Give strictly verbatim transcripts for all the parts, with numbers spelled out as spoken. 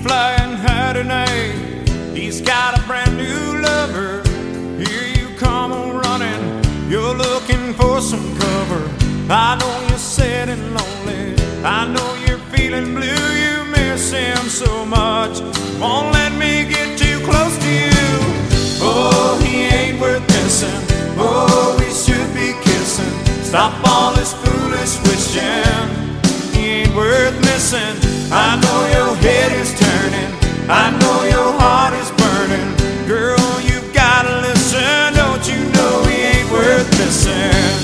flying high tonight. He's got a brand new lover. Here you come on running, you're looking for some cover. I know you're sad and lonely, I know you're feeling blue. You miss him so much, won't let me get too close to you. Oh, he ain't worth missing, oh, we should be kissing. Stop all this foolish wishing, he ain't worth missing. I know your head is turning, I know your heart is burning. Girl, you gotta listen, don't you know he ain't worth missing.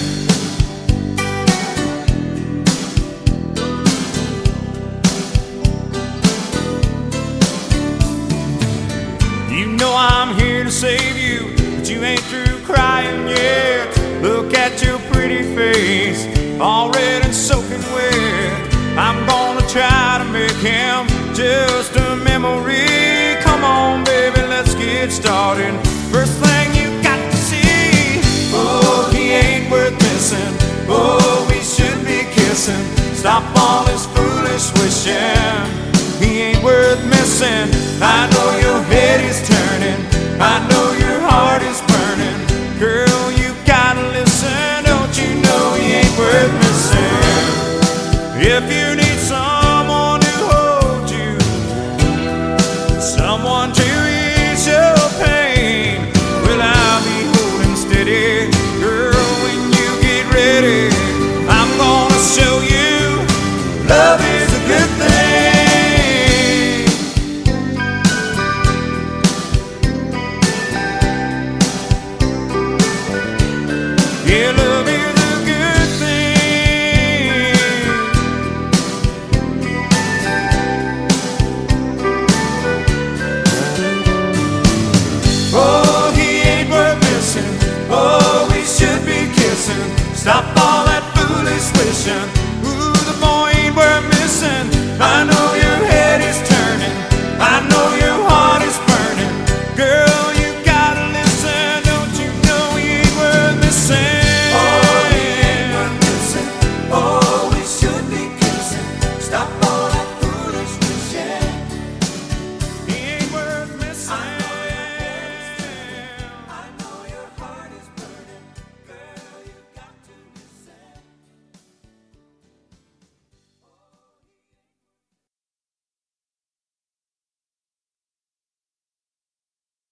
You know I'm here to save you, but you ain't through crying yet. Look at your pretty face, all red and soaking wet. I'm gonna try to make him just a memory. Come on, baby, let's get started. First thing you got to see, oh, he ain't worth missing, oh, we should be kissing. Stop all this foolish wishing, he ain't worth missing. I know your head is turning, I know your heart is burning. Girl, you gotta listen, don't you know he ain't worth missing. If